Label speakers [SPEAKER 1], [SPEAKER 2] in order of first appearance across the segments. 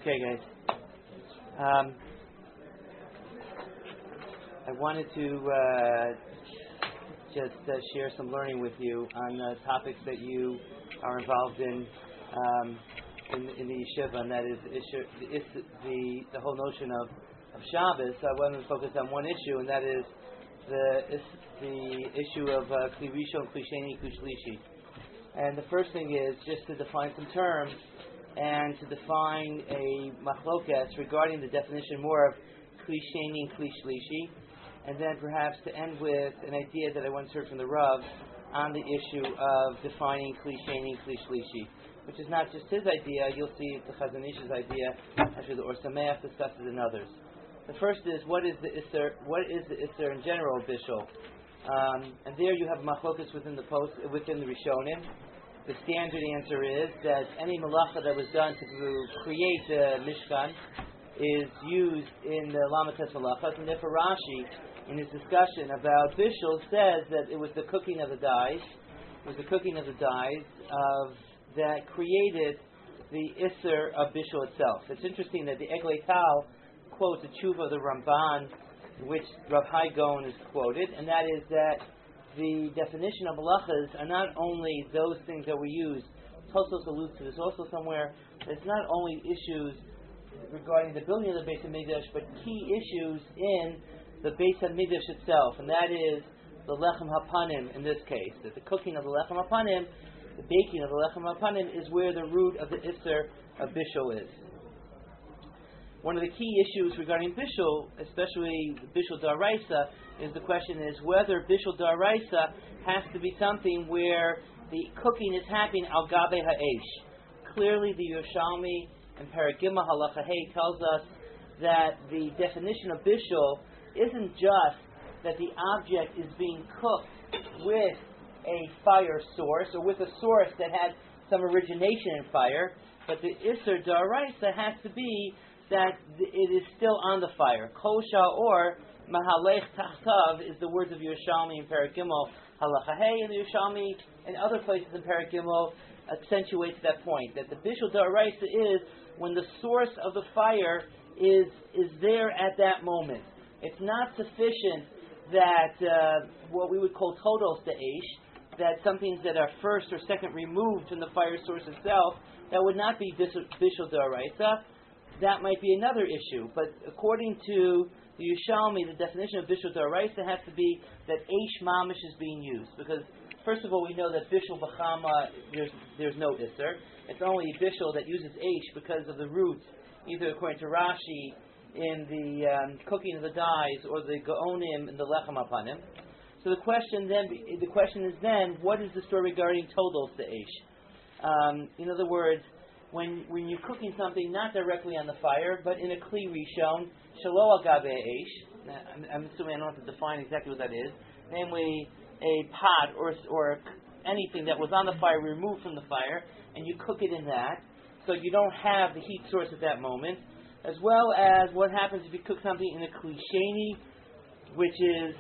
[SPEAKER 1] Okay, guys. I wanted to just share some learning with you on topics that you are involved in the yeshiva, and that is the whole notion of Shabbos. I wanted to focus on one issue, and that is the issue of Kli Rishon, Kli Sheni, Kli Shlishi. And the first thing is just to define some terms and to define a machlokas regarding the definition more of Kli Sheni and Kli Shlishi, and then perhaps to end with an idea that I once heard from the Rav on the issue of defining Kli Sheni and Kli Shlishi, which is not just his idea. You'll see it's the Chazon Ish's idea. Actually, the Or Sameach discusses it in others. The first is what is the Isser in general, Bishul, and there you have machlokas within the Rishonim. The standard answer is that any malacha that was done to create the Mishkan is used in the Lamates malachas, and therefore Rashi, in his discussion about Bishul, says that it was the cooking of the dyes. It was the cooking of the dyes that created the Isser of Bishul itself. It's interesting that the Eglei Tal quotes a tshuva of the Ramban, in which Rav Hai Gaon is quoted, and that is that the definition of malachas are not only those things that were used. Tosfos alludes to this also somewhere. It's not only issues regarding the building of the Beis HaMikdash, but key issues in the Beis HaMikdash itself, and that is the Lechem HaPanim in this case. That the cooking of the Lechem HaPanim, the baking of the Lechem HaPanim, is where the root of the Isser of Bishul is. One of the key issues regarding Bishul, especially Bishul Daraisa, is the question is whether Bishul Daraisa has to be something where the cooking is happening al gabe ha'esh. Clearly, the Yerushalmi and Paragimah Halacha Hey tells us that the definition of Bishul isn't just that the object is being cooked with a fire source or with a source that had some origination in fire, but the Isser Daraisa has to be that it is still on the fire. Kosha or Mahalech Tachtav is the words of Yerushalmi in Perek Gimel Halacha Hey, and the Yerushalmi in other places in Perek Gimel accentuates that point, that the Bishul Daraisa is when the source of the fire is there at that moment. It's not sufficient that what we would call todos de'esh, that some things that are first or second removed from the fire source itself, that would not be Bishul Daraisa. That might be another issue, but according to the Yerushalmi, the definition of Bishul Daraisa has to be that Eish Mamish is being used, because first of all, we know that Bishul B'chama, there's no Isser. It's only Bishul that uses Eish because of the roots, either according to Rashi in the cooking of the dyes or the Gaonim in the Lechem HaPanim. So the question is then, what is the story regarding Todos the Eish? In other words, when you're cooking something not directly on the fire, but in a Kli Rishon, Shelo Agabe Eish, I'm assuming I don't have to define exactly what that is, namely a pot or anything that was on the fire removed from the fire, and you cook it in that, so you don't have the heat source at that moment, as well as what happens if you cook something in a Kli Sheni, which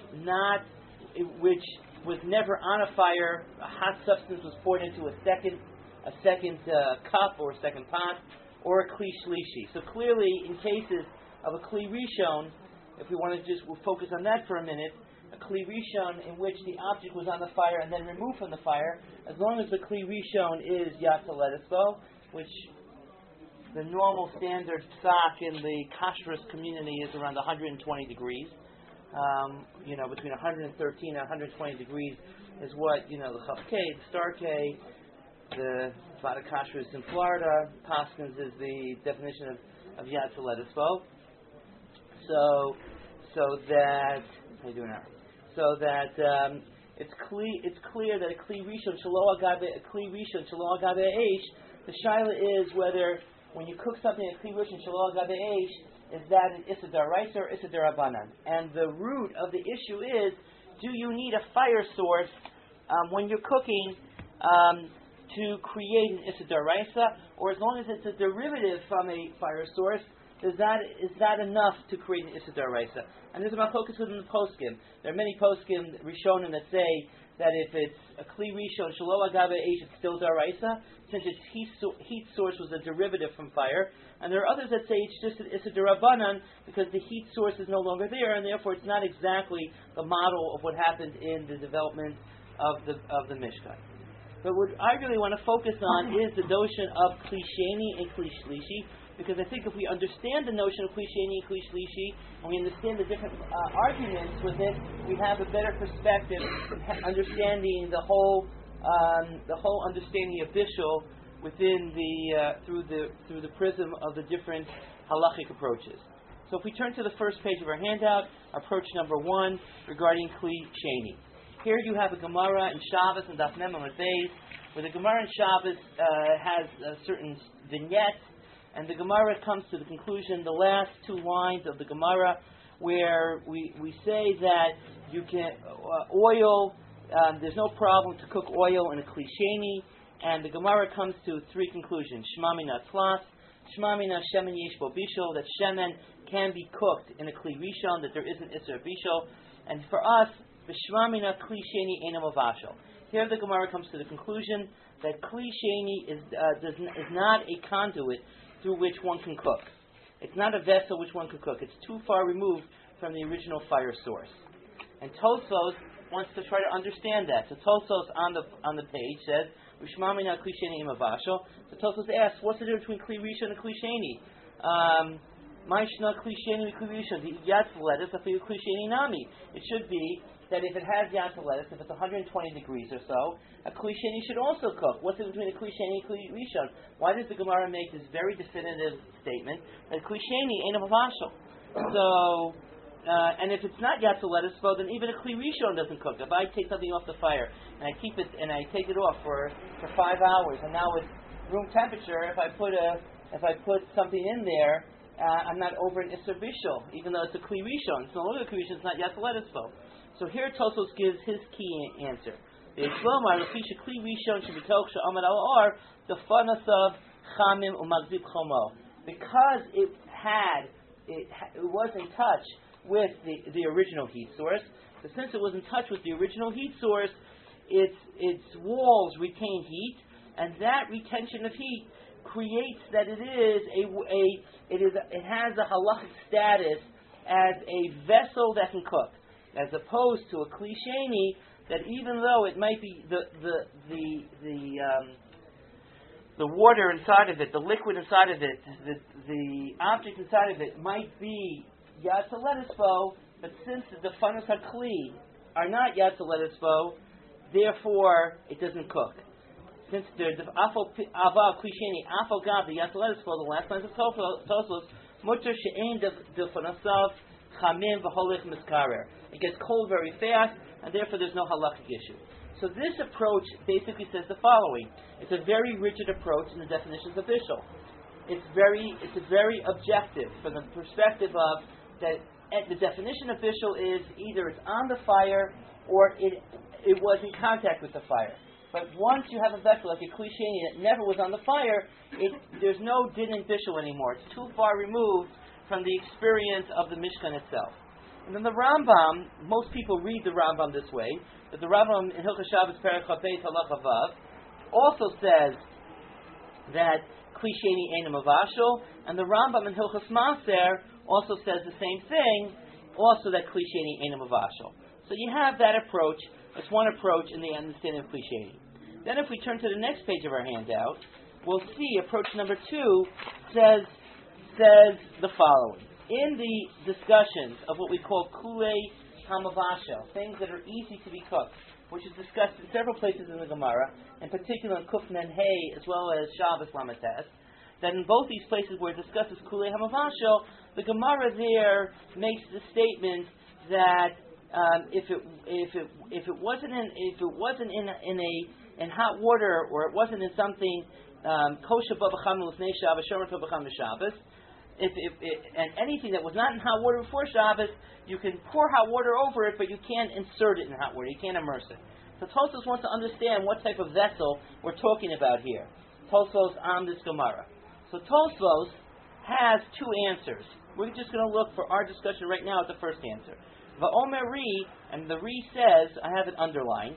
[SPEAKER 1] was never on a fire, a hot substance was poured into a second cup or a second pot, or a Kli Shlishi. So clearly, in cases of a Kli Rishon, if we want to just focus on that for a minute, a Kli Rishon in which the object was on the fire and then removed from the fire, as long as the Kli Rishon is Yatsa Letesbo, which the normal standard psak in the kashrus community is around 120 degrees. Between 113 and 120 degrees is what, the Chaf K, the Star K, the Vada Kashrus in Florida, Paskins is the definition of Yatsa Letesbo. So that, how you doing now? So that it's clear that a Kli Rishon Shelo Agabe Eish, the shaila is whether when you cook something a Kli Rishon Shelo Agabe Eish, is that an Issa Daraisa or Issa Darabanan? And the root of the issue is, do you need a fire source when you're cooking to create an Issa Daraisa, or as long as it's a derivative from a fire source, is that enough to create an Issa Daraisa? And there's a machlokas within the poskim. There are many poskim Rishonim that say that if it's a Kli Rishon Shelo Agabe Eish, it's still Daraisa, since its heat source was a derivative from fire. And there are others that say it's a Derabanan because the heat source is no longer there, and therefore it's not exactly the model of what happened in the development of the Mishkan. But what I really want to focus on is the notion of Kli Sheni and Kli Shlishi, because I think if we understand the notion of Kli Sheni and Kli Shlishi, and we understand the different arguments with it, we have a better perspective in understanding the whole understanding of Bishul within through the prism of the different halachic approaches. So if we turn to the first page of our handout, approach number 1 regarding Kli Sheni. Here you have a Gemara in Shabbos and Daf Mem Amud Beis, where the Gemara in Shabbos has a certain vignette, and the Gemara comes to the conclusion, the last 2 lines of the Gemara, where we say that you can oil. There's no problem to cook oil in a Kli Sheni, and the Gemara comes to 3 conclusions: Shema Mina Tlas, Shema Mina Shemen Yesh Bo Bishul, that Shemen can be cooked in a Kli Rishon, that there is an Isser Bishul, and for us, B'Shema Mina Kli Sheni Eino Mavashel. Here the Gemara comes to the conclusion that Kli Sheni is not a conduit through which one can cook. It's not a vessel which one can cook. It's too far removed from the original fire source. And Tosfos wants to try to understand that. So Tosfos on the page says, B'Shema Mina Kli Sheni Eino Mavashel. So Tosfos asks, what's the difference between Kli Rishon and Kli Sheni? Ma'ishna Kli Sheni and Kli Rishon. The Yatz lettuce, Kli Sheni Nami. It should be that if it has yatz lettuce, if it's 120 degrees or so, a Kli Sheni should also cook. What's the difference between a Kli Sheni and Kli Rishon? Why does the Gemara make this very definitive statement that Kli Sheni ain't a mavashel? So, and if it's not yatz lettuce, well, then even a Kli Rishon doesn't cook. If I take something off the fire and I keep it and I take it off for 5 hours, and now it's room temperature, if I put something in there, I'm not over an Isser Bishul, even though it's a Kli Rishon. It's no longer a Kli Rishon, it's not yatz lettuce though. So here Tosfos gives his key answer. The Shlomo Lefisha Kli Rishon Shebitoch She'amad Al Or the Fanasav Chamim Umagzib Chomo, because it was in touch with the original heat source. So since it was in touch with the original heat source, its walls retain heat, and that retention of heat creates that it has a halachic status as a vessel that can cook, as opposed to a Kli Sheni that even though it might be the water inside of it, the liquid inside of it, the object inside of it might be Yatz Lettuce, but since the Fanas HaKli are not Yatz Lettuce, therefore it doesn't cook. Since the Afal Kli Sheni, Afal Gab, the Yatz Lettuce, the last lines of Tosfos, Mutter She'ein de Fanasav Chamim V'Holich Miskarer. It gets cold very fast, and therefore there's no halachic issue. So this approach basically says the following: it's a very rigid approach in the definitions of Bishul. It's very objective from the perspective of that. The definition of Bishul is either it's on the fire or it was in contact with the fire. But once you have a vessel like a Kli Sheni that never was on the fire, there's no din in Bishul anymore. It's too far removed from the experience of the Mishkan itself. And then the Rambam, most people read the Rambam this way, but the Rambam in Hilchos Shabbos Perek Chafei Halacha Vav also says that Kli Sheni Ein Mavashel, and the Rambam in Hilchos Maser also says the same thing, also that Kli Sheni Ein Mavashel. So you have that approach. It's one approach in the understanding of Kli Sheni. Then if we turn to the next page of our handout, we'll see approach number 2 says the following. In the discussions of what we call Kulei Hamavashel, things that are easy to be cooked, which is discussed in several places in the Gemara, in particular in Kuf Nen Hey as well as Shabbos Lamates, that in both these places where it discusses Kulei Hamavashel, the Gemara there makes the statement that if it wasn't in hot water, or it wasn't in something kosher b'cham l'fnei Shabbos, shomer b'cham l'Shabbos, and anything that was not in hot water before Shabbos, you can pour hot water over it, but you can't insert it in hot water. You can't immerse it. So Tosfos wants to understand what type of vessel we're talking about here. Tosfos on this Gemara. So Tosfos has 2 answers. We're just going to look for our discussion right now at the first answer. Va'omer Ri, and the Ri says, I have it underlined,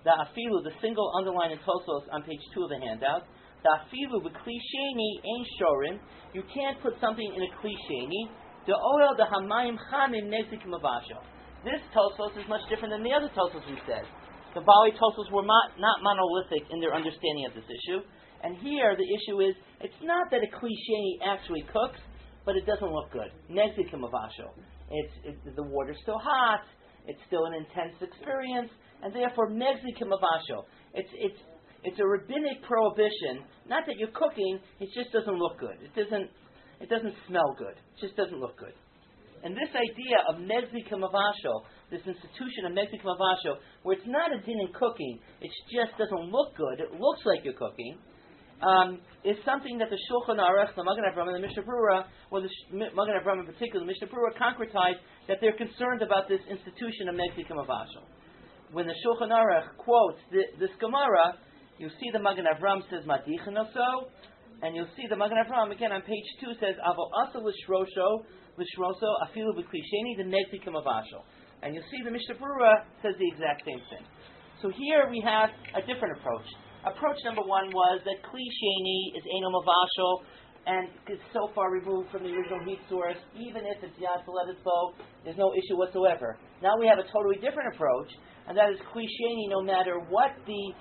[SPEAKER 1] the afilu, the single underline in Tosfos on page 2 of the handout. The afilu b'kli sheni ein shorin. You can't put something in a kli sheni. The oil the hamayim chamim nezik mavasho. This Tosfos is much different than the other Tosfos we said. The Bali Tosfos were not monolithic in their understanding of this issue. And here the issue is, it's not that a kli sheni actually cooks, but it doesn't look good. Nezik mavasho. The water's still hot. It's still an intense experience, and therefore nezik mavasho. It's a rabbinic prohibition. Not that you're cooking; it just doesn't look good. It doesn't smell good. It just doesn't look good. And this idea of nezik mavasho, this institution of nezik mavasho, where it's not a din in cooking, it just doesn't look good. It looks like you're cooking. Is something that the Shulchan Aruch, the Magen Avraham, and the Mishnah Berurah, or the Magen Avraham in particular, the Mishnah Berurah concretize that they're concerned about this institution of nezik mavasho. When the Shulchan Aruch quotes this Gemara, you see the Magen Avraham says Madichin also, and you'll see the Magen Avraham again on page 2 says Avo Asa L'Shroso Afilu B'Kli Sheni the nezik mavasho, and you'll see the Mishnah Berurah says the exact same thing. So here we have a different approach. Approach number 1 was that Kli Sheni is Eino Mavasho and is so far removed from the original heat source, even if it's Yad Saledispo, there's no issue whatsoever. Now we have a totally different approach, and that is Kli Sheni, no matter what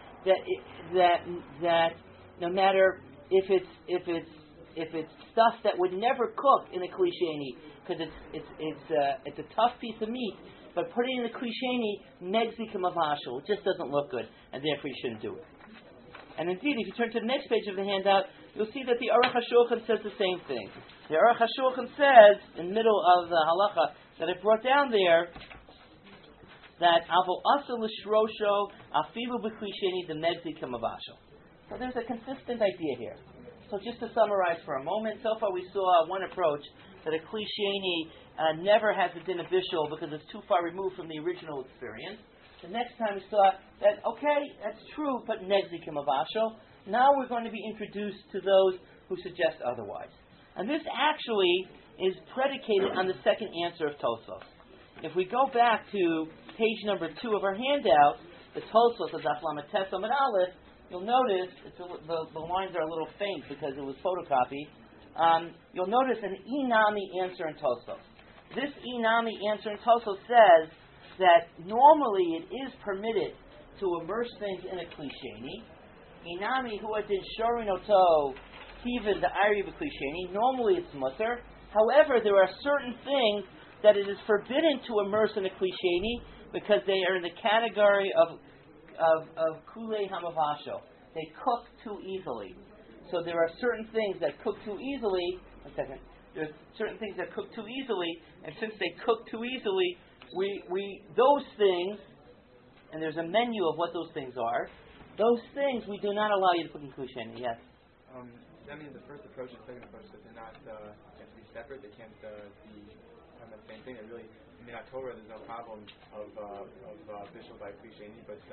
[SPEAKER 1] no matter if it's stuff that would never cook in a Kli Sheni, because it's a tough piece of meat, but putting in the Kli Sheni, Nezik Mavasho, it just doesn't look good, and therefore you shouldn't do it. And indeed, if you turn to the next page of the handout, you'll see that the Aruch HaShulchan says the same thing. The Aruch HaShulchan says, in the middle of the halacha that I brought down there, that Avo Asa L'Shrosho Afilu B'Kli Sheni the Nezik Mavasho. So there's a consistent idea here. So just to summarize for a moment, so far we saw one approach that a Kli Sheni never has a din of bishul because it's too far removed from the original experience. The next time we saw that, okay, that's true, but nezik mavasho. Now we're going to be introduced to those who suggest otherwise. And this actually is predicated on the second answer of Tosfos. If we go back to page number 2 of our handout, the Tosfos of Daf Lamed Tes Amud Aleph, you'll notice, the lines are a little faint because it was photocopied. You'll notice an inami answer in Tosfos. This inami answer in Tosfos says that normally it is permitted to immerse things in a kli sheni. Inami huadin shorin oto even the ari b'kli sheni. Normally it's mutter. However, there are certain things that it is forbidden to immerse in a kli sheni because they are in the category of kulei hamavasho. They cook too easily. So there are certain things that cook too easily. One second. There's certain things that cook too easily, and since they cook too easily, we those things, and there's a menu of what those things are. Those things we do not allow you to put in kli sheni. Yes.
[SPEAKER 2] I mean, the first approach and the second approach, that they're not have to be separate. They can't be kind of the same thing. They really, I mean, at Torah, there's no problem of bishul by kli sheni, but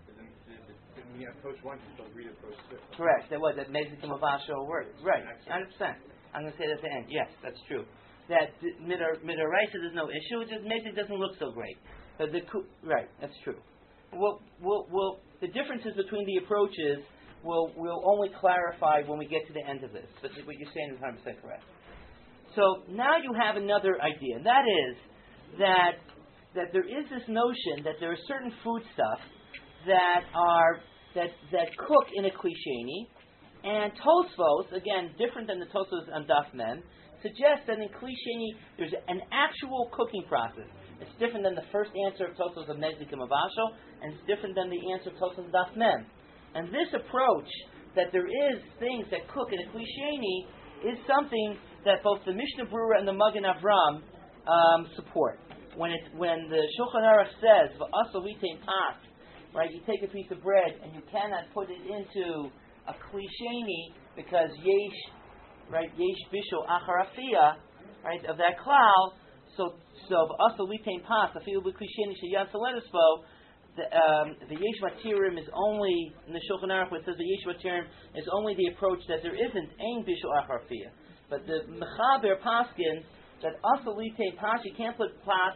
[SPEAKER 2] in approach 1, you still agree to approach 2.
[SPEAKER 1] Correct. That was that nezik mavasho word. Right. 100%. I'm going to say that at the end. Yes, that's true. That midoraisa there's no issue. It just makes it doesn't look so great. But right, that's true. The differences between the approaches we'll only clarify when we get to the end of this. But what you're saying is 100% correct. So now you have another idea. And that is that there is this notion that there are certain foodstuffs that cook in a kli sheni, and Tosfos, again different than the Tosfos on Daf Mem, suggests that in kli sheni there's an actual cooking process. It's different than the first answer of Tosfos of Nezik Mavasho, and it's different than the answer of Tosfos of Daf Mem. And this approach, that there is things that cook in a kli sheni, is something that both the Mishnah Berurah and the Magen Avraham support. When the Shulchan Aruch says v'asa litain pas, right? You take a piece of bread and you cannot put it into a kli sheni because yesh bishul achar afiyah, right, of that klal. So v'asa litain pas afilu b'kli sheni sheyad saledispo. The yesh matirim is only in the Shulchan Aruch where it says the yesh matirim is only the approach that there isn't ein bishul achar afiyah. But the mechaber paskins that asa litain pas, you can't put pas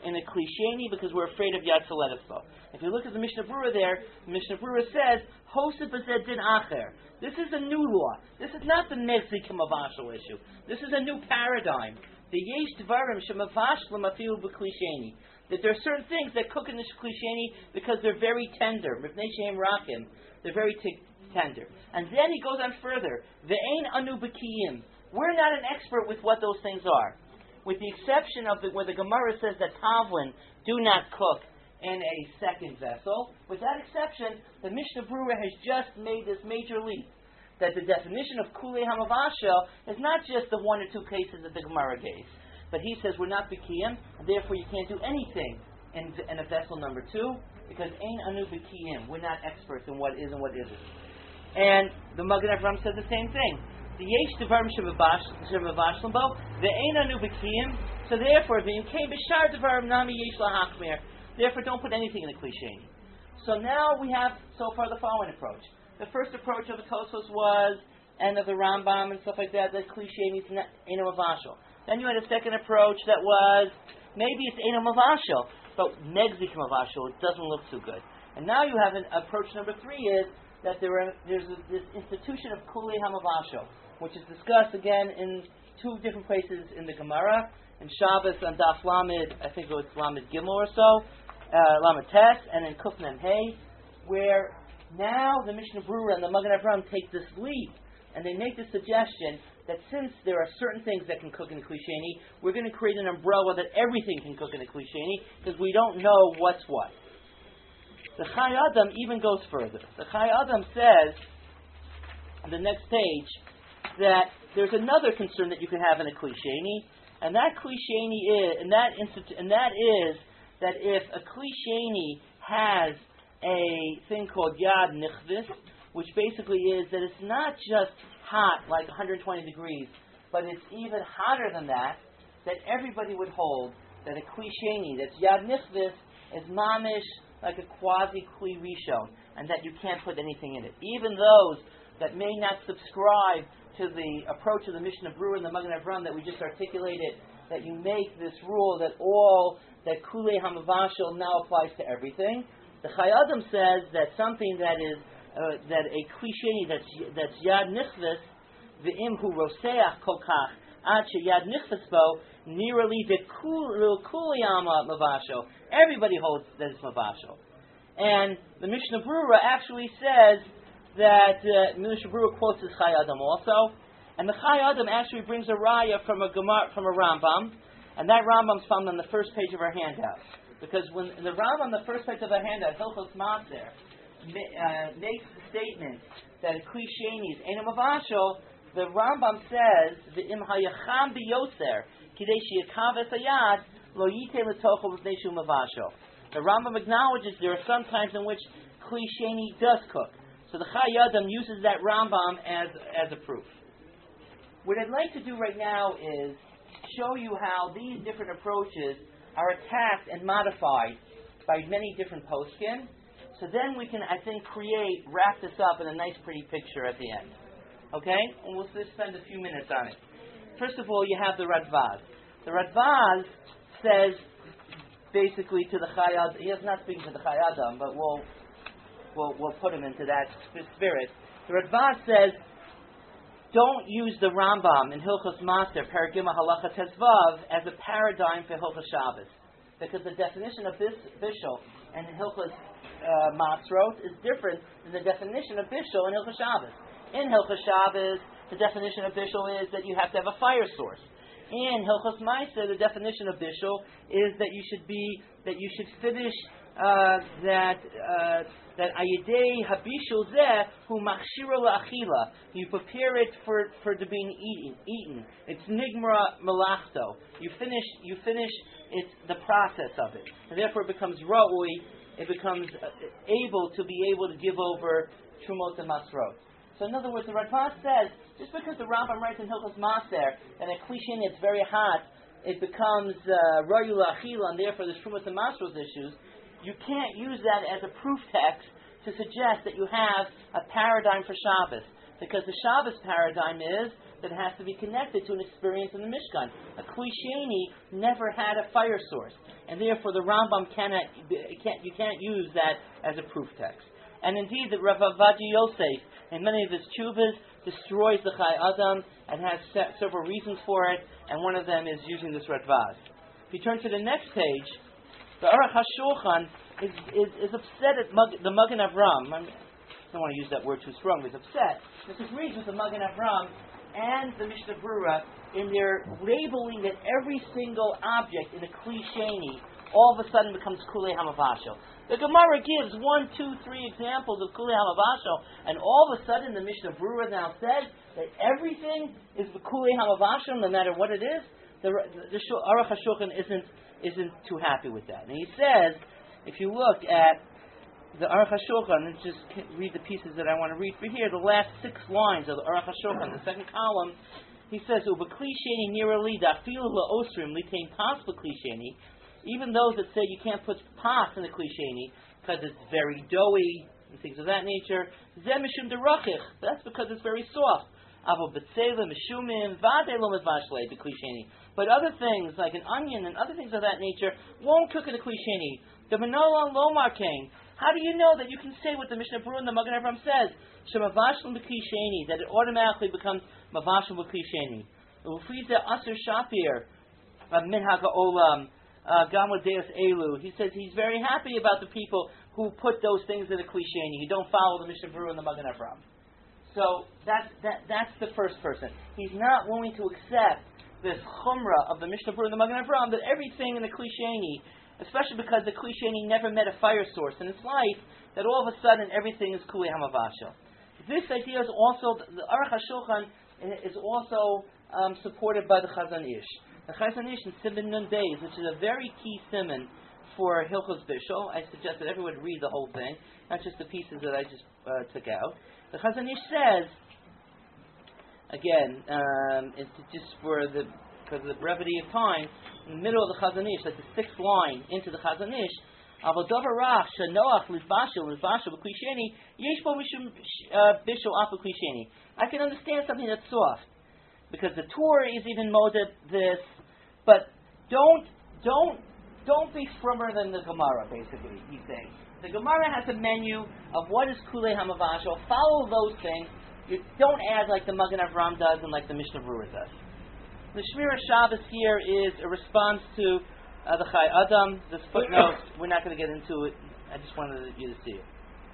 [SPEAKER 3] in a klisheni because we're afraid of Yad Saledispo. If you look at the Mishnah Berurah there, the Mishnah Berurah says, Hosef Bezed Din Acher. This is a new law. This is not the Nechzikim Avashal issue. This is a new paradigm. The Yesh Dvarim Shemavashlam Afilu B'klisheni. That there are certain things that cook in the klisheni because they're very tender. Mipnei Shehem Rakim. They're very tender. And then he goes on further. Ve'ein anu b'kiyim. We're not an expert with what those things are. With the exception of where the Gemara says that Tavlin do not cook in a second vessel. With that exception, the Mishnah Berurah has just made this major leap. That the definition of Kulei Hamavashel is not just the one or two cases that the Gemara gave. But he says we're not B'kiyim, and therefore you can't do anything in a vessel number 2, because Ein Anu B'kiyim. We're not experts in what is and what isn't. And the Magen Avraham said the same thing. The Yesh Devarim Shemavashlam Bo, the Ein Anu B'kiyim, so therefore, V'im Kein B'shar Devarim Nami Yesh Lahachmir. Therefore, don't put anything in the klisheni. So now we have, so far, the following approach. The first approach of the Tosfos was, and of the Rambam and stuff like that klisheni is Ein Mavashel. Then you had a second approach that was, maybe it's Ein Mavashel, but Negzik Mavashel, it doesn't look too good. And now you have an approach number 3 is that there's this institution of Kulei HaMavashel, which is discussed again in 2 different places in the Gemara, in Shabbos on Daf Lamed, I think it was Lamed Gimel or so, Lamed Tes, and in Kuf Mem Hey, where now the Mishnah Berurah and the Magen Avraham take this leap, and they make the suggestion that since there are certain things that can cook in a klisheni, we're going to create an umbrella that everything can cook in a klisheni, because we don't know what's what. The Chai Adam even goes further. The Chai Adam says, on the next page, that there's another concern that you can have in a klisheni, and that klisheni is, and that is that if a klisheni has a thing called Yad Nichvis, which basically is that it's not just hot, like 120 degrees, but it's even hotter than that, that everybody would hold that a klisheni, that's Yad Nichvis, is mamish, like a quasi-kli rishon, and that you can't put anything in it. Even those that may not subscribe to the approach of the Mishnah Berurah and the Magen Avraham that we just articulated, that you make this rule that Kulei HaMavashel now applies to everything. The Chai Adam says that something that is that a klisheni that's Yad Nichvis, v'im hu roseach kolkach ad sheyad nichvis bo nirali v'kuli mavashel. Everybody holds that it's mavashel, and the Mishnah Berurah actually says that Mishnah Berurah quotes this Chai Adam also, and the Chai Adam actually brings a raya from a Rambam, and that Rambam's found on the first page of our handout, because when the Rambam on the first page of our handout, Hilchos Maser, makes the statement that a klisheni is Ein Mavashel, the Rambam says the Im Hayacham Biyoser Kidei Sheyakav Esayad Lo Yitei L'Tocho L'Pnei Shu Mavashel. The Rambam acknowledges there are some times in which klisheni does cook. So the Chai Adam uses that Rambam as a proof. What I'd like to do right now is show you how these different approaches are attacked and modified by many different poskim. So then we can, I think, wrap this up in a nice, pretty picture at the end. Okay? And we'll just spend a few minutes on it. First of all, you have the Radvaz. The Radvaz says, basically, to the Chai Adam, he is not speaking to the Chai Adam, but we'll put him into that spirit. The Radvaz says, don't use the Rambam in Hilchos Maser, Paragima Halacha Tezvav, as a paradigm for Hilchos Shabbos. Because the definition of this bishul and Hilchos Masrot is different than the definition of bishul in Hilchos Shabbos. In Hilchos Shabbos, the definition of bishul is that you have to have a fire source. In Hilchos Maaseh, the definition of bishul is that you should finish that ayidei habishul zeh hu machshiro la'achila. You prepare it for to being eaten. It's nigmara melachto. You finish it's the process of it, and therefore it becomes ra'ui. It becomes able to give over trumot and masrot. So in other words, the Radvaz says, just because the Rambam writes in Hilchos Maser that a klisheni it's very hot, it becomes ra'yu la'achila, and therefore there's trumot and masrot issues, you can't use that as a proof text to suggest that you have a paradigm for Shabbos. Because the Shabbos paradigm is that it has to be connected to an experience in the Mishkan. A Kli Sheni never had a fire source, and therefore the Rambam you can't use that as a proof text. And indeed, the Rav Avadia Yosef, in many of his tshuvas, destroys the Chai Adam and has several reasons for it, and one of them is using this Radvaz. If you turn to the next page, the Aruch HaShulchan is upset at the Magen Avram. I don't want to use that word too strong, but he's upset. Disagrees with the Magen Avram and the Mishnah Berurah in their labeling that every single object in a Kli Sheni all of a sudden becomes Kulei Hamavashel. The Gemara gives 1, 2, 3 examples of Kulei Hamavashel, and all of a sudden the Mishnah Berurah now says that everything is the Kulei Hamavashel, no matter what it is. The Aruch HaShulchan isn't too happy with that. And he says, if you look at the Aruch HaShulchan, and just read the pieces that I want to read for here, the last 6 lines of the Aruch HaShulchan, the second column, he says, Uba Kli Sheni nirali dafilu la'osrim litain pas b'Kli Sheni. Even those that say you can't put pas in the Kli Sheni because it's very doughy and things of that nature, zeh mishum derachich. That's because it's very soft. Avo b'tzela mishumim v'adei lo medvashlei b'Kli Sheni. But other things like an onion and other things of that nature won't cook in a Kli Sheni. The Manolan Lomar King. How do you know that you can say what the Mishnah Berurah and the Magen Avram says? Shemavashlim b'Kli Sheni, that it automatically becomes mavashlim b'Kli Sheni. Ufiza Aser Shapir Minhag Olam. Deus Elu. He says he's very happy about the people who put those things in a Kli Sheni, who don't follow the Mishnah Berurah and the Magen Avram. So that's the first person. He's not willing to accept this chumrah of the Mishnah Berurah and the Magen Avram that everything in the Kli Sheni, especially because the Kli Sheni never met a fire source in its life, that all of a sudden everything is Kulei Hamavashel. This idea is also, the Aruch HaShulchan is also supported by the Chazon Ish. The Chazon Ish in Siman Nun Beis, which is a very key siman for Hilchos Bishul. I suggest that everyone read the whole thing, not just the pieces that I just took out. The Chazon Ish says, again, it's just because of the brevity of time, in the middle of the Chazon Ish, like the 6th line into the Chazon Ish, Avodav Rach Shanoach Livbashel B'Kli Sheni Yesh Bo Mishum Bishul Afu Kli Sheni. I can understand something that's soft because the Torah is even moded this. But don't be frummer than the Gemara, basically, he's saying. The Gemara has a menu of what is Kulei Hamavashel. Follow those things. You don't add like the Magen Avram does and like the Mishnah Berurah does. The Shmira Shabbos here is a response to the Chai Adam. This footnote, we're not going to get into it. I just wanted you to see it.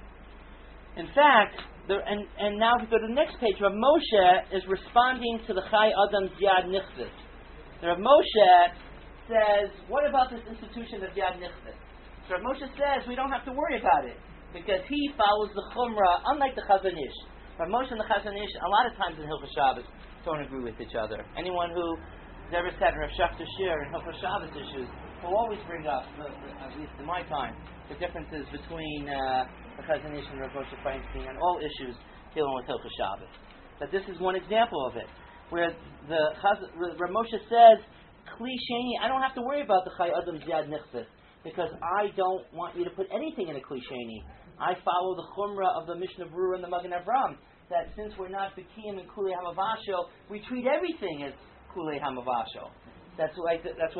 [SPEAKER 3] In fact, and now if we go to the next page, Rav Moshe is responding to the Chai Adam's Yad Nichvis. Rav Moshe says, what about this institution of Yad Nichvis? So Rav Moshe says, we don't have to worry about it, because he follows the Chumrah, unlike the Chazon Ish. Rav Moshe and the Chazon Ish, a lot of times in Hilchos Shabbos, don't agree with each other. Anyone who has ever sat in Rav Shachtar Shir and Hilchos Shabbos issues will always bring up, at least in my time, the differences between the Chazon Ish and Rav Moshe Feinstein on all issues dealing with Hilchos Shabbos. But this is one example of it, where Rav Moshe says, Kli Sheni, I don't have to worry about the Chai Adam's Yad Nichvis, because I don't want you to put anything in a Kli Sheni. I follow the Chumrah of the Mishnah Berurah and the Magen Avram, that since we're not B'kiyim and Kulei Hamavashel, we treat everything as Kulei Hamavashel. That's what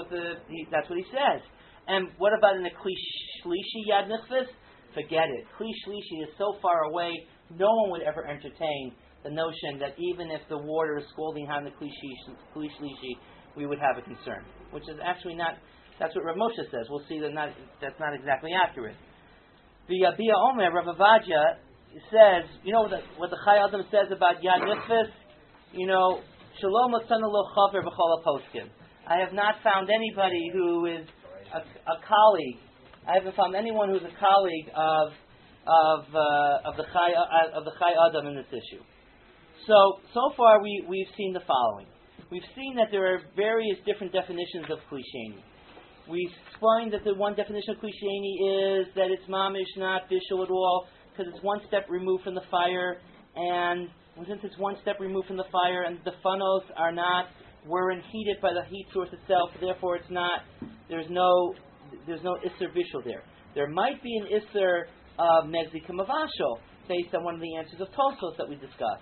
[SPEAKER 3] he says. And what about in the Kli Shlishi Yad Nichvis? Forget it. Kli Shlishi is so far away, no one would ever entertain the notion that even if the water is scalding hot in the Kli Shlishi, we would have a concern. Which is actually not, that's what Rav Moshe says. We'll see that that's not exactly accurate. The Bia Omer, Rav Avadia, says, you know what the Chai Adam says about Yad Nichvis? You know, Shalom Atzana Lo Chaver B'chol HaPoskim. I have not found anybody who is a colleague. I haven't found anyone who's a colleague of the Chai Adam in this issue. So far we've seen the following. We've seen that there are various different definitions of Kli Sheni. We explained that the one definition of Kli Sheni is that it's mamish, not bishul at all, because it's one step removed from the fire, and since it's one step removed from the fire, and the funnels weren't heated by the heat source itself, therefore it's not. There's no isser bishul there. There might be an isser of megzi kamavashal based on one of the answers of Tosfos that we discussed.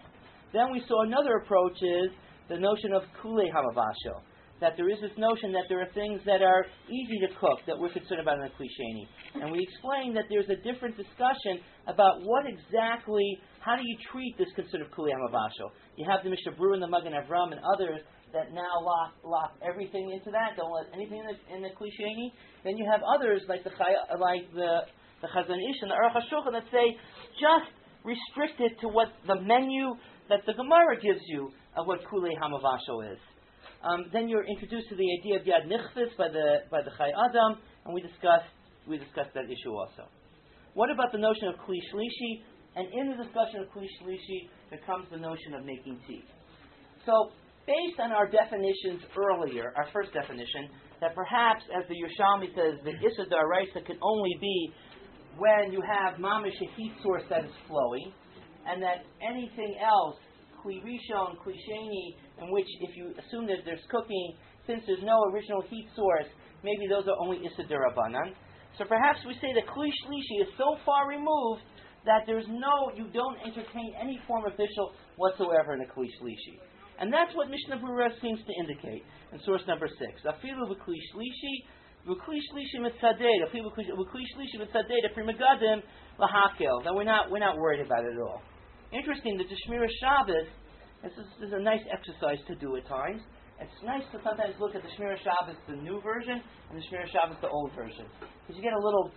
[SPEAKER 3] Then we saw another approach is the notion of kulei hamavashel, that there is this notion that there are things that are easy to cook that we're concerned about in the kli sheni. And we explained that there's a different discussion about how do you treat this concern of kulei hamavashel. You have the Mishnah Berurah and the Magen Avram and others that now lock everything into that, don't let anything in the kli sheni. Then you have others like the Chazon Ish and the Aruch HaShulchan that say just restrict it to what the menu that the Gemara gives you of what kulei hamavashel is. Then you're introduced to the idea of yad nichvis by the Chai Adam, and we discussed that issue also. What about the notion of kli shlishi? And in the discussion of kli shlishi, there comes the notion of making tea. So, based on our definitions earlier, our first definition, that perhaps, as the Yerushalmi says, the Issa D'Oraisa can only be when you have mamish a heat source that is flowing, and that anything else, kli rishon, kli sheni, in which if you assume that there's cooking, since there's no original heat source, maybe those are only Issa D'Rabanan. So perhaps we say that kli shlishi is so far removed that you don't entertain any form of bishul whatsoever in a kli shlishi. And that's what Mishnah Berurah seems to indicate in source number 6. Afilu v'kli shlishi, v'kli shlishi mitzadeh, afilu v'kli shlishi mitzadeh, primogadim lahakel. That we're not worried about it at all. Interesting that the Shmira Shabbos, this is a nice exercise to do at times. It's nice to sometimes look at the Shmira Shabbos, the new version, and the Shmira Shabbos, the old version, because you get a little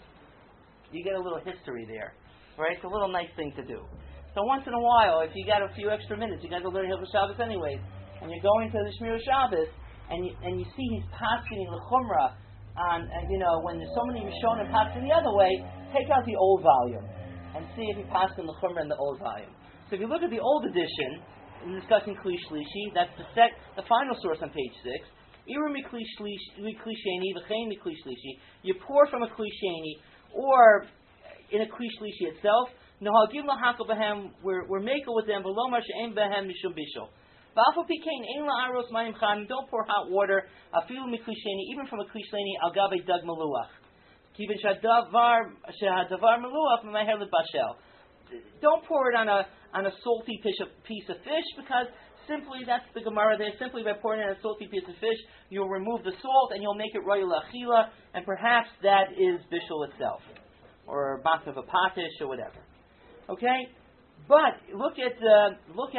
[SPEAKER 3] history there, right? It's a little nice thing to do. So once in a while, if you got a few extra minutes, you got to learn Hilchos Shabbos anyways, and you're going to the Shmira Shabbos, and you see he's paskening the Chumrah on, when there's so many Rishonim paskening the other way, take out the old volume and see if he paskened the Chumrah in the old volume. So if you look at the old edition, in discussing Kli Shlishi, that's the final source on page 6. You pour from a Kli Sheni, or in a Kli Shlishi itself. We're making with them. Don't pour hot water, even from a Kli Sheni, al gabe dag maluach. Don't pour it on a salty piece of fish, because simply that's the Gemara there. Simply by pouring it on a salty piece of fish, you'll remove the salt and you'll make it royal achila, and perhaps that is bishul itself, or matzav patish, or whatever. Okay, but look at the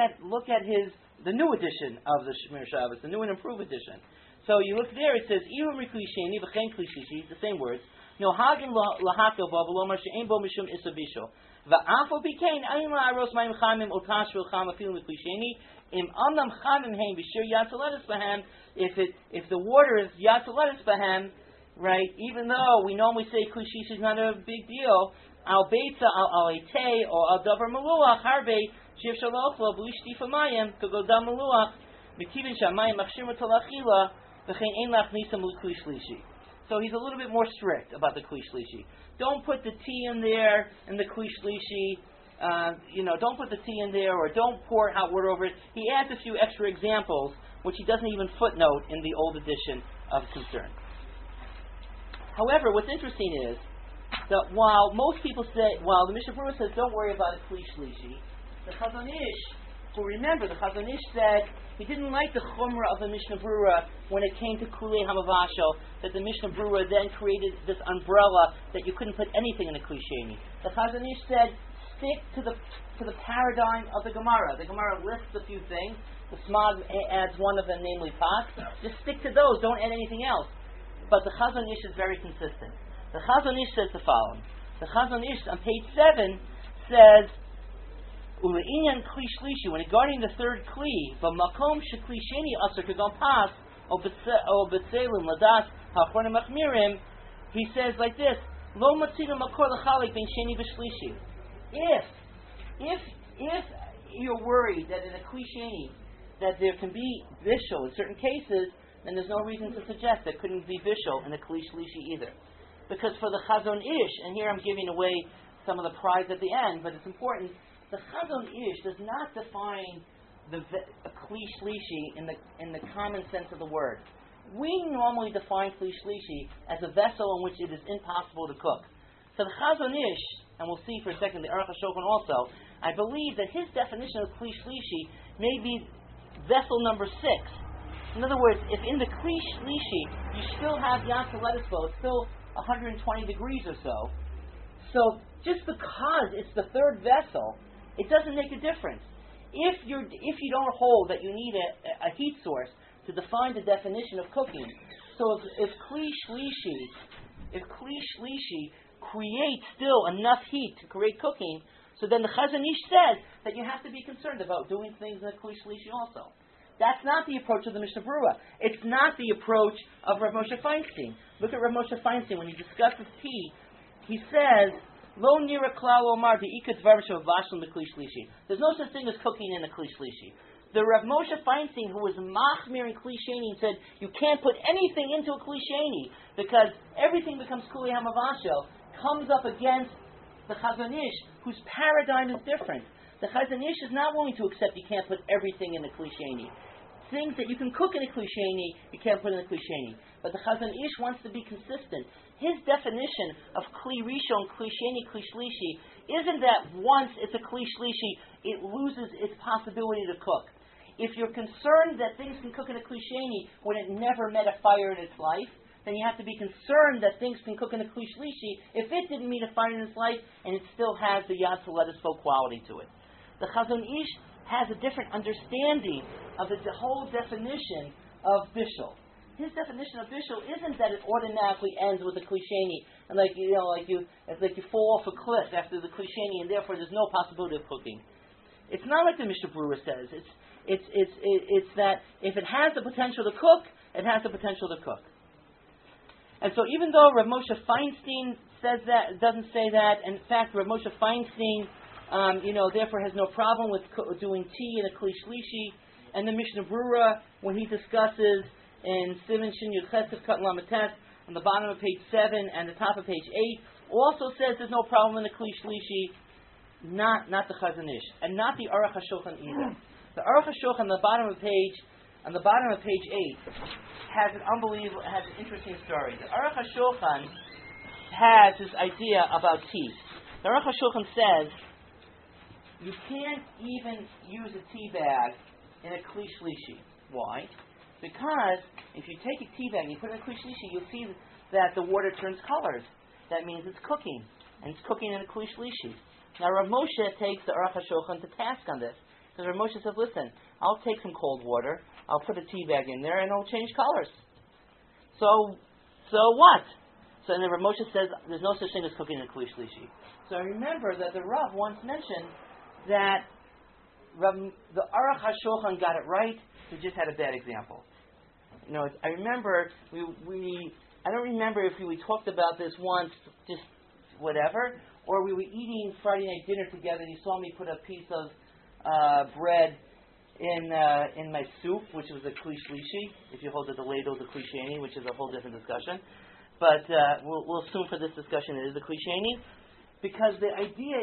[SPEAKER 3] new edition of the Shmir Shabbos, the new and improved edition. So you look there, it says the same words. No hagim lahakel v'avolomar she'ein bo mishum isabishol. Va'afo bikein ayin la'aros ma'im chamim otash v'cham afilu miklisheni im amnam chamim hein b'shir yatzaletis b'hem. If the water is yatzaletis b'hem, right? Even though we normally say klishish is not a big deal, al beitza al etei or al davar maluach harbe shiv shalochlo b'lishtifa mayim kagodam maluach b'kivin shamayim machshir matalachila v'chein ein lachnisam l'klishlishi. So he's a little bit more strict about the Kli Shlishi. Don't put the tea in there in the Kli Shlishi. Don't put the tea in there, or don't pour hot water over it. He adds a few extra examples, which he doesn't even footnote in the old edition of Concern. However, what's interesting is that while the Mishnah Berurah says don't worry about a Kli Shlishi, the Chazon Ish, remember, the Chazon Ish said he didn't like the Chumrah of the Mishnah Berurah when it came to Kulei Hamavashel, that the Mishnah Berurah then created this umbrella that you couldn't put anything in a Kli Sheni. The Chazon Ish said, stick to the paradigm of the Gemara. The Gemara lists a few things. The Smag adds one of them, namely pot. Just stick to those. Don't add anything else. But the Chazon Ish is very consistent. The Chazon Ish says the following. The Chazon Ish on page 7 says, Ule'inyan Kli Shlishi, when regarding the third Kli, B'makom sheKli Sheni Aser Kagon Pas, O B'tzelim Ladas HaChronim Machmirim, he says like this, Lo Matzinu Makor L'chalik Ben Sheni V'Shlishi. If you're worried that in a Kli Sheni that there can be bishul in certain cases, then there's no reason to suggest there couldn't be bishul in a Kli Shlishi either. Because for the Chazon Ish, and here I'm giving away some of the prize at the end, but it's important, the Chazon Ish does not define the Kli Shlishi in the common sense of the word. We normally define Kli Shlishi as a vessel in which it is impossible to cook. So the Chazon Ish, and we'll see for a second the Aruch HaShulchan also, I believe that his definition of Kli Shlishi may be vessel number 6. In other words, if in the Kli Shlishi you still have Yatzaledis bowl, it's still 120 degrees or so. So just because it's the third vessel, it doesn't make a difference. If you don't hold that you need a heat source to define the definition of cooking, so if Kli Shlishi creates still enough heat to create cooking, so then the Chazon Ish says that you have to be concerned about doing things in the Kli Shlishi also. That's not the approach of the Mishnah Berurah. It's not the approach of Rav Moshe Feinstein. Look at Rav Moshe Feinstein when he discusses tea. He says, "Lo nira klal omar de'ikad dvar shavashlim b'Kli Shlishi." There's no such thing as cooking in a Kli Shlishi. The Rav Moshe Feinstein, who was machmir in Kli Sheni, said you can't put anything into a Kli Sheni because everything becomes Kuli Hamavashel, comes up against the Chazon Ish, whose paradigm is different. The Chazon Ish is not willing to accept you can't put everything in the Kli Sheni. Things that you can cook in a Kli Sheni, you can't put in a Kli Sheni. But the Chazon Ish wants to be consistent. His definition of Kli Rishon, Kli Sheni, Kli Shlishi isn't that once it's a Kli Shlishi, it loses its possibility to cook. If you're concerned that things can cook in a Kli Sheni when it never met a fire in its life, then you have to be concerned that things can cook in a Kli Shlishi if it didn't meet a fire in its life and it still has the Yatzaledis quality to it. The Chazon Ish has a different understanding of the whole definition of bishul. His definition of bishul isn't that it automatically ends with a Kli Sheni and it's like you fall off a cliff after the Kli Sheni and therefore there's no possibility of cooking. It's not like the Mishnah Berurah says. It's that if it has the potential to cook, it has the potential to cook. And so even though Rav Moshe Feinstein says that, doesn't say that, in fact Rav Moshe Feinstein therefore has no problem with doing tea in a Kli Shlishi, and the Mishnah Berurah, when he discusses in Siman Shin Yud Chesed Kat Lamates, on the bottom of page 7 and the top of page 8, also says there's no problem in the Kli Shlishi, not the Chazon Ish, and not the Aruch HaShulchan either. The Aruch HaShulchan on the bottom of page 8 has an interesting story. The Aruch HaShulchan has this idea about tea. The Aruch HaShulchan says you can't even use a tea bag in a Kli Shlishi. Why? Because if you take a tea bag and you put it in a Kli Shlishi, you'll see that the water turns colors. That means it's cooking, and it's cooking in a Kli Shlishi. Now Rav Moshe takes the Aruch HaShulchan to task on this. Because Rav Moshe says, listen, I'll take some cold water, I'll put a tea bag in there, and it'll change colors. So what? So then Rav Moshe says, there's no such thing as cooking in a Kli Shlishi. So I remember that the Rav once mentioned that the Aruch HaShulchan got it right, he just had a bad example. I remember, I don't remember if we talked about this once, just whatever, or we were eating Friday night dinner together and he saw me put a piece of bread in my soup, which was a Kli Shlishi. If you hold it the ladle, the Kli Sheni, which is a whole different discussion. But we'll assume for this discussion it is the Kli Sheni, because the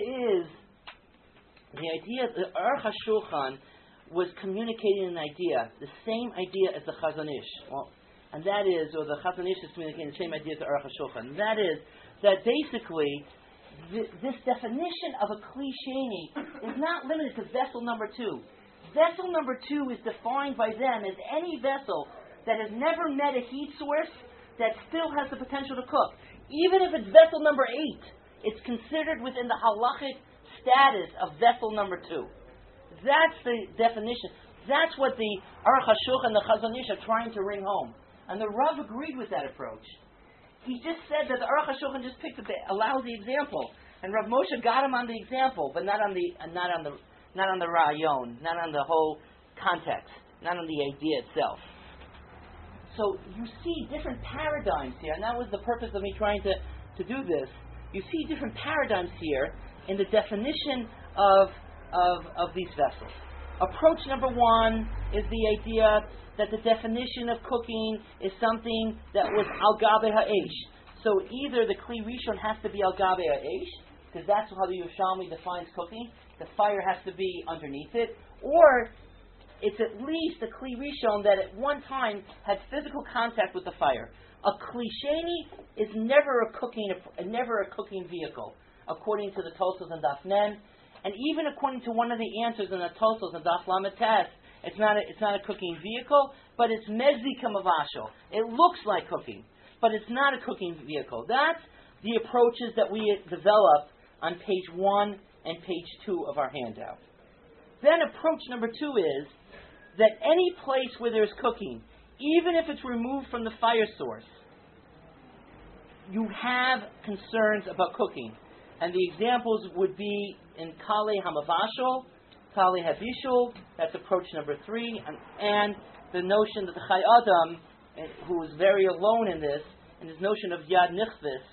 [SPEAKER 3] Aruch HaShulchan was communicating an idea, the same idea as the Chazon Ish. And that is, or the Chazon Ish is communicating the same idea to Aruch HaShulchan. And that is, that basically, this definition of a Kli Sheni is not limited to vessel number 2. Vessel number 2 is defined by them as any vessel that has never met a heat source that still has the potential to cook. Even if it's vessel number 8, it's considered within the halachic status of vessel number 2. That's the definition. That's what the Aruch HaShulchan and the Chazon Ish are trying to bring home. And the Rav agreed with that approach. He just said that the Aruch HaShulchan just picked a lousy example, and Rav Moshe got him on the example, but not on the rayon, not on the whole context, not on the idea itself. So you see different paradigms here, and that was the purpose of me trying to do this. You see different paradigms here in the definition of these vessels. Approach number 1 is the idea that the definition of cooking is something that was al gabe ha'esh. So either the Kli Rishon has to be al gabe ha'esh, because that's how the Yerushalmi defines cooking. The fire has to be underneath it, or it's at least a Kli Rishon that at one time had physical contact with the fire. A Kli Sheni is never a cooking vehicle, according to the Tosfos and Daf Mem. And even according to one of the answers in the Tosos and Daf Lamed Tes, it's not a cooking vehicle, but it's mezzi kamavashal. It looks like cooking, but it's not a cooking vehicle. That's the approaches that we develop on page 1 and page 2 of our handout. Then approach number 2 is that any place where there's cooking, even if it's removed from the fire source, you have concerns about cooking. And the examples would be in Kale Hamavashal, Kale Habishul, that's approach number 3, and the notion that the Chai Adam, who is very alone in this, and his notion of Yad Nichvis,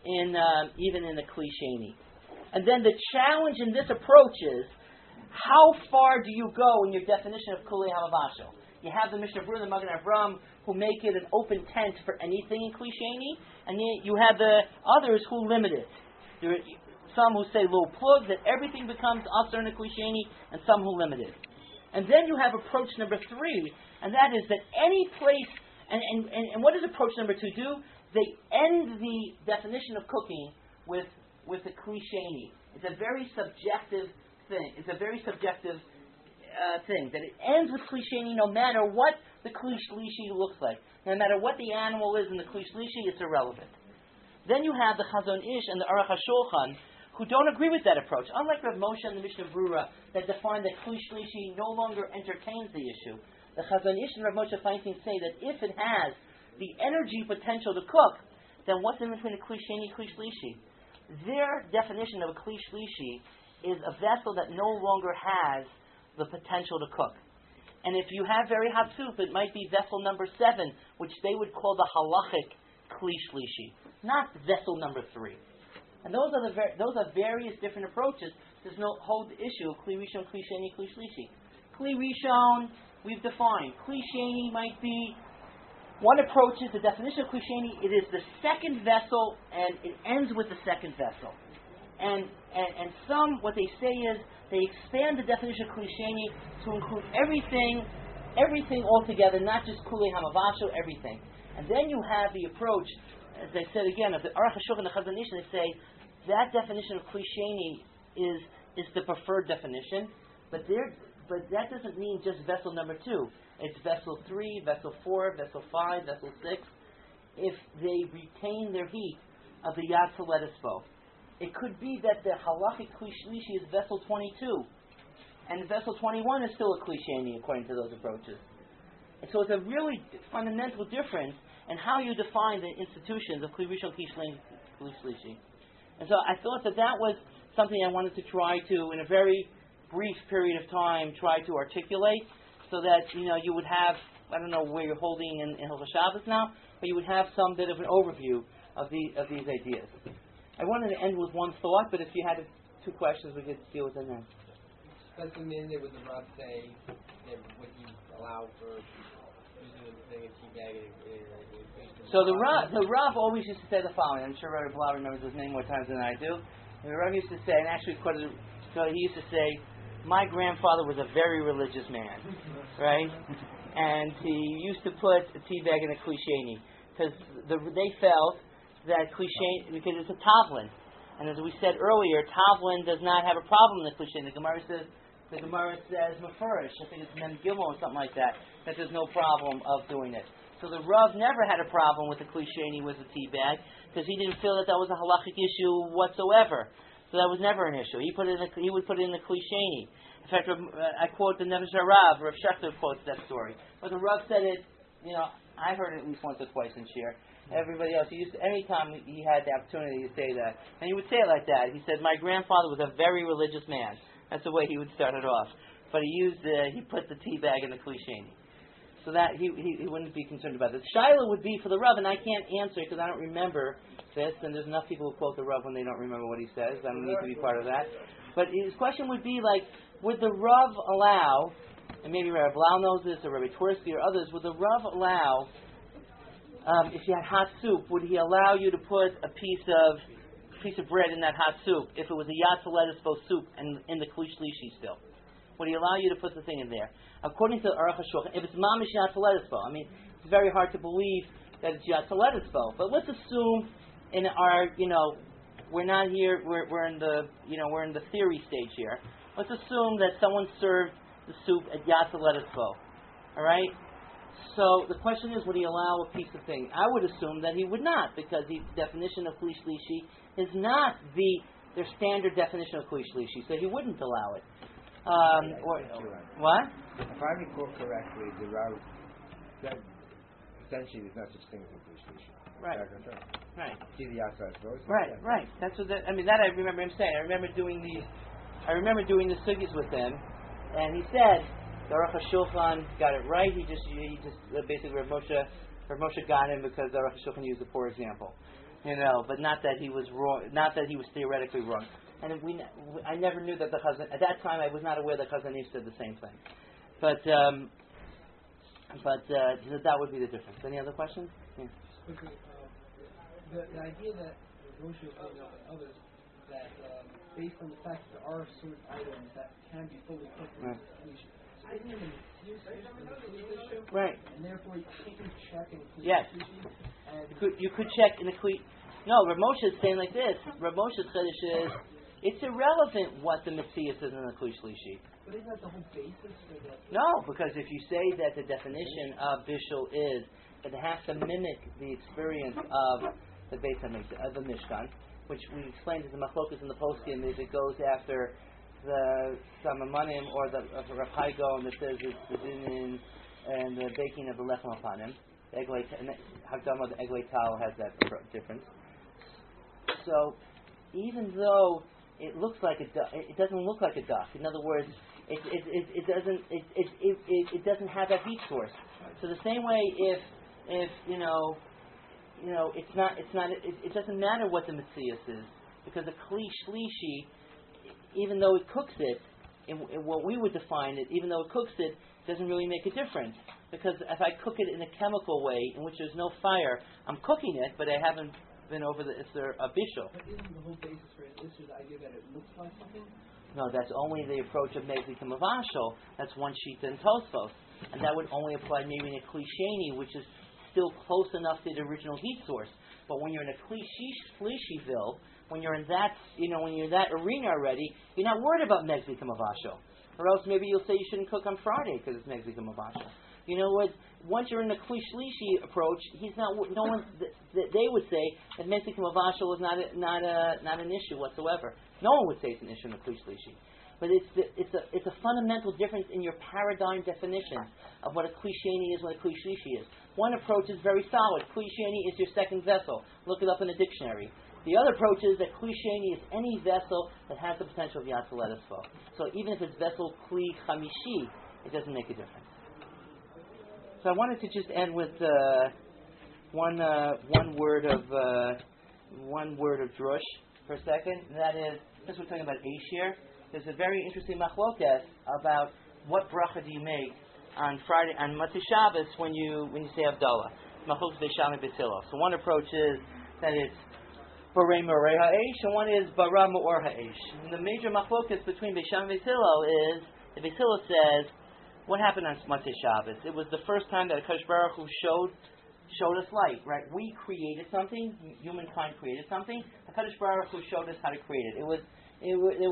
[SPEAKER 3] even in the Kli Sheni. And then the challenge in this approach is, how far do you go in your definition of Kli Hamavashal? You have the Mishnah Berurah, the Magen Avraham, who make it an open tent for anything in Kli Sheni, and you have the others who limit it. There are some who say low plug, that everything becomes Asar in a Kli Sheni, and some who limit it. And then you have approach number 3, and that is that any place, and what does approach number 2 do? They end the definition of cooking with the Kli Sheni. It's a very subjective thing. It's a very subjective thing, that it ends with Kli Sheni no matter what the Kli Shlishi looks like. No matter what the animal is in the Kli Shlishi, it's irrelevant. Then you have the Chazon Ish and the Aruch HaShulchan, who don't agree with that approach. Unlike Rav Moshe and the Mishnah Berurah, that define that Kli Shlishi no longer entertains the issue, the Chazon Ish and Rav Moshe Feinstein say that if it has the energy potential to cook, then what's in between a Kli Sheni and Kli Shlishi? Their definition of a Kli Shlishi is a vessel that no longer has the potential to cook. And if you have very hot soup, it might be vessel number 7, which they would call the halachic Kli Shlishi, not vessel number 3. And those are various different approaches. There's no whole issue of Kli Rishon, Kli Sheni, Kli Shlishi. Kli Rishon, we've defined. Kli Sheni might be, one approach is the definition of Kli Sheni, it is the second vessel, and it ends with the second vessel. And some, what they say is, they expand the definition of Kli Sheni to include everything altogether, not just Kuli Hamavashal, everything. And then you have the approach, as I said again, of the Aruch HaShulchan and the Chazon Ish, they say that definition of Kli Sheni is the preferred definition, but that doesn't mean just vessel number 2. It's vessel 3, vessel 4, vessel 5, vessel 6. If they retain their heat of the Yad Soledispo, it could be that the halachic Kli Shlishi is vessel 22, and vessel 21 is still a Kli Sheni according to those approaches. And so it's a really fundamental difference in how you define the institutions of Kli Rishon, Kli Shlishi. And so I thought that was something I wanted to try to, in a very brief period of time, try to articulate, so that you would have, I don't know where you're holding in Hilchos Shabbos now, but you would have some bit of an overview of these ideas. I wanted to end with one thought, but if you had 2 questions, we could deal with them then.
[SPEAKER 4] Spend some minute with the Rav say that would you allow for using the thing in teabag
[SPEAKER 3] So the Rav always used to say the following. I'm sure Rabbi Blau remembers this many more times than I do. And the Rav used to say, and actually quoted, so he used to say, my grandfather was a very religious man, right? And he used to put a teabag in a Kli Sheni, because they felt that Kli Sheni, because it's a tavlin. And as we said earlier, tavlin does not have a problem in the Kli Sheni. The Gemara says mafurish, I think it's Mem Gimel or something like that there's no problem of doing it. So the Rav never had a problem with the Kli Sheni with the teabag, because he didn't feel that was a halachic issue whatsoever. So that was never an issue. He would put it in the Kli Sheni. In fact, I quote the Nefesh HaRav, Rav Shechter quotes that story. But the Rav said it, I heard it at least once or twice in Shir. Everybody else, anytime he had the opportunity to say that, and he would say it like that. He said, my grandfather was a very religious man. That's the way he would start it off. But he put the teabag in the Kli Sheni. So that he wouldn't be concerned about it. Shaila would be for the Rav, and I can't answer because I don't remember this, and there's enough people who quote the Rav when they don't remember what he says. I don't need to be part of that. But his question would be like, would the Rav allow, and maybe Rabbi Blau knows this, or Rabbi Twersky or others, would the Rav allow, if you had hot soup, would he allow you to put a piece of bread in that hot soup if it was a Yad Soledispo soup and in the Kli Shlishi still? Would he allow you to put the thing in there? According to Aruch HaShulchan, if it's mamish Yad Soledispo, it's very hard to believe that it's Yad Soledispo. But let's assume in our, we're not here. We're in the theory stage here. Let's assume that someone served the soup at Yatza Letispo. All right. So the question is, would he allow a piece of thing? I would assume that he would not, because the definition of Kli Shlishi is not their standard definition of Kli Shlishi, so he wouldn't allow it. What?
[SPEAKER 5] If I recall correctly, the Rav said essentially there's no such thing as a Kli Shlishi.
[SPEAKER 3] Right. Right.
[SPEAKER 5] See the outside suppose.
[SPEAKER 3] Right. Right. That's what. That I remember him saying. I remember doing the sugis with him, and he said the Aruch HaShulchan got it right. He just basically Rav Moshe got him because the Aruch HaShulchan used a poor example, but not that he was wrong, not that he was theoretically wrong. And I never knew that the Chazan, at that time I was not aware that Chazan Ish said the same thing. But that would be the difference. Any other questions? Yeah.
[SPEAKER 4] Okay, the idea that Moshe and others that based on the fact that there are certain items that can be fully cooked in completion. So isn't it an issue?
[SPEAKER 3] Right.
[SPEAKER 4] And therefore you can check and
[SPEAKER 3] yes. You could check in the Kli. No, Rav Moshe is saying like this. Rav Moshe's chiddush is it's irrelevant what the Metzias is in the Kli Shlishi.
[SPEAKER 4] But isn't that the whole basis for that?
[SPEAKER 3] No, because if you say that the definition of Bishul is that it has to mimic the experience of the Beis HaMikdash, of the Mishkan, which we explained as the Machlokas in the Poskim, is it goes after the Samamanim or the Rav Haigo, and it says it's the dinin and the baking of the Lechem upon him. The Hagdama, the Eglei Tal has that difference. So, even though it looks like a duck, it doesn't look like a duck. In other words, it doesn't have that heat source. So the same way, if it doesn't matter what the Metzias is, because the Kli Shlishi, even though it cooks it, in what we would define it, even though it cooks it, doesn't really make a difference. Because if I cook it in a chemical way, in which there's no fire, I'm cooking it, but I haven't been over the Isser of Bishul.
[SPEAKER 4] But isn't the whole basis for an Isser the idea that it looks like something?
[SPEAKER 3] No, that's only the approach of Mezli to Mavashal. That's one sheet in Tosfos. And that would only apply maybe in a Kli Sheni, which is still close enough to the original heat source. But when you're in a Kli Shlishiville, when you're in that, when you're in that arena already, you're not worried about Mezli to Mavashal. Or else maybe you'll say you shouldn't cook on Friday because it's Mezli to Mavashal. You know what? Once you're in the Kli Shlishi approach, he's not. No one. They would say that Mezli to Mavashal is not an issue whatsoever. No one would say it's an issue in the Kli Shlishi. But it's a fundamental difference in your paradigm definition of what a Kli Sheni is and what a Kli Shlishi is. One approach is very solid. Kli Sheni is your second vessel. Look it up in the dictionary. The other approach is that Kli Sheni is any vessel that has the potential of Yatza Letispo. So even if it's vessel Kli Chamishi, it doesn't make a difference. So I wanted to just end with one word of drush for a second. And that is, since we're talking about Eish here, there's a very interesting machloket about what bracha do you make on Friday, on Motzei Shabbos when you say Havdalah. Machloket Beis Shammai Beis Hillel. So one approach is that it's Barei Morei Ha'esh, and one is Bara Me'or Ha'esh. And the major machloket between Beis Shammai and Beis Hillel is the Beis Hillel says, what happened on Motzei Shabbos? It was the first time that HaKadosh Baruch Hu showed us light, right? We created something, humankind created something. HaKadosh Baruch Hu showed us how to create it. There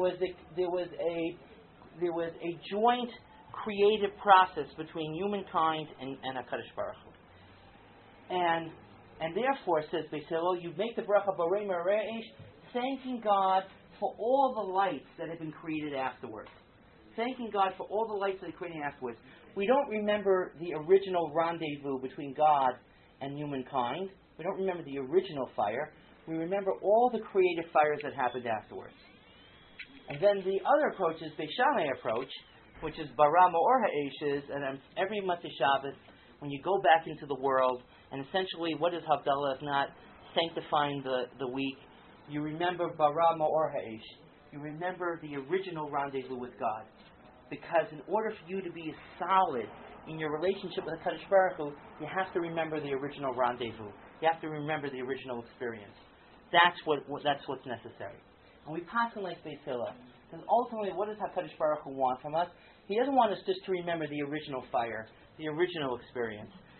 [SPEAKER 3] was a joint creative process between humankind and HaKadosh Baruch Hu. And therefore, says Beis Hillel, you make the bracha Barei Morei Ha'esh, thanking God for all the lights that have been created afterwards. Thanking God for all the lights that are created afterwards. We don't remember the original rendezvous between God and humankind. We don't remember the original fire. We remember all the creative fires that happened afterwards. And then the other approach is Beis Shammai approach, which is Bara Me'or Ha'esh, and every Motzei Shabbos, when you go back into the world, and essentially what is Havdalah if not sanctifying the week, you remember Bara Me'or Ha'esh. You remember the original rendezvous with God. Because in order for you to be solid in your relationship with HaKadosh Baruch Hu, you have to remember the original rendezvous. You have to remember the original experience. That's what's necessary. And we pass on like Beis Hillel. Because ultimately, what does HaKadosh Baruch Hu want from us? He doesn't want us just to remember the original fire, the original experience.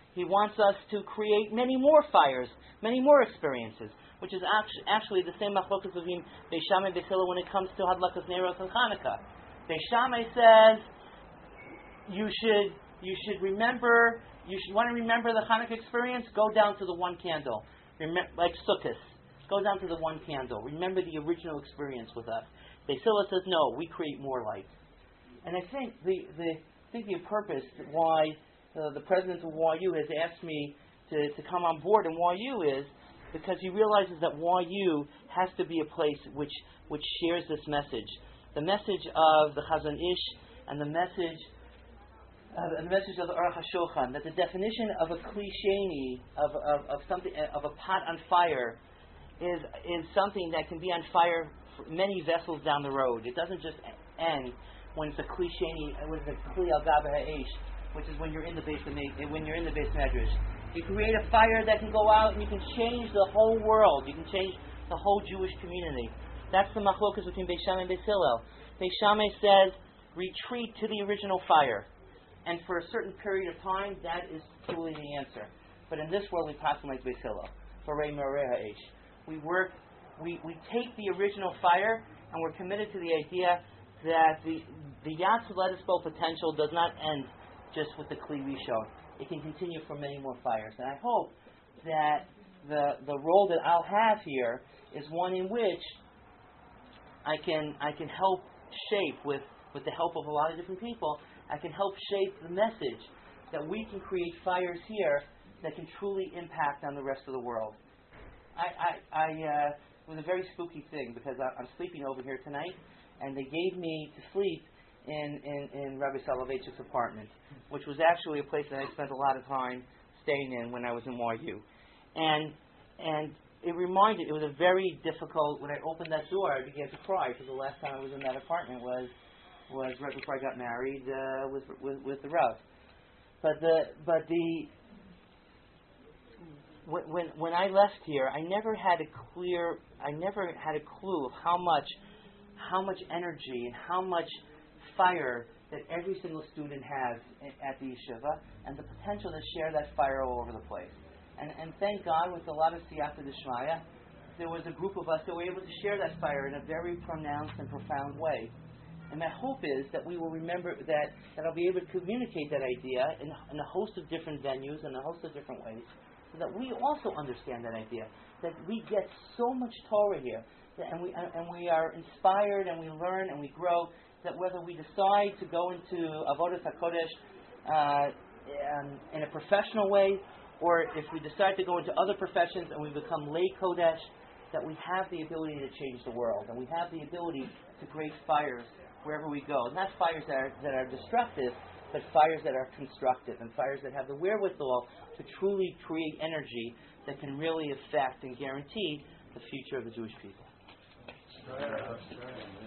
[SPEAKER 3] He wants us to create many more fires, many more experiences, which is actually the same machlokas between Beis Shammai and Beis Hillel when it comes to Hadlakas Neiros and Hanukkah. Beis Shammai says you should remember. You should want to remember the Hanukkah experience. Go down to the one candle, like Sukkot. Go down to the one candle. Remember the original experience with us. Beis Hillel says no. We create more light. And I think the purpose why the president of YU has asked me to come on board in YU is because he realizes that YU has to be a place which shares this message, the message of the Chazon Ish and the message of the Aruch HaShulchan, that the definition of a klisheni, of something, of a pot on fire, is something that can be on fire for many vessels down the road. It doesn't just end when it's a klisheni, when it's a kli al gabe ha'esh, which is when you're in the base medrash. You create a fire that can go out and you can change the whole world. You can change the whole Jewish community. That's the machlokas between Beis Shammai and Beis Hillel. Beis Shammai says, retreat to the original fire. And for a certain period of time, that is truly the answer. But in this world, we pass like Beis Hillel. Borei Merei Ha'esh. We take the original fire and we're committed to the idea that the Yatz Letesbo potential does not end just with the Kli Rishon. It can continue for many more fires. And I hope that the role that I'll have here is one in which I can help shape with the help of a lot of different people. I can help shape the message that we can create fires here that can truly impact on the rest of the world. It was a very spooky thing because I'm sleeping over here tonight, and they gave me to sleep in Rabbi Soloveitchik's apartment, which was actually a place that I spent a lot of time staying in when I was in YU. And it was a very difficult, when I opened that door, I began to cry because the last time I was in that apartment was right before I got married with the Rav. When I left here, I never had a clue of how much energy and how much fire that every single student has at the yeshiva, and the potential to share that fire all over the place. And thank God, with a lot of siyata d'shmaya, there was a group of us that were able to share that fire in a very pronounced and profound way. And my hope is that we will remember that I'll be able to communicate that idea in a host of different venues and a host of different ways, so that we also understand that idea, that we get so much Torah here, and we are inspired and we learn and we grow, that whether we decide to go into Avodas HaKodesh in a professional way, or if we decide to go into other professions and we become lay Kodesh, that we have the ability to change the world, and we have the ability to create fires wherever we go. Not fires that are destructive, but fires that are constructive, and fires that have the wherewithal to truly create energy that can really affect and guarantee the future of the Jewish people.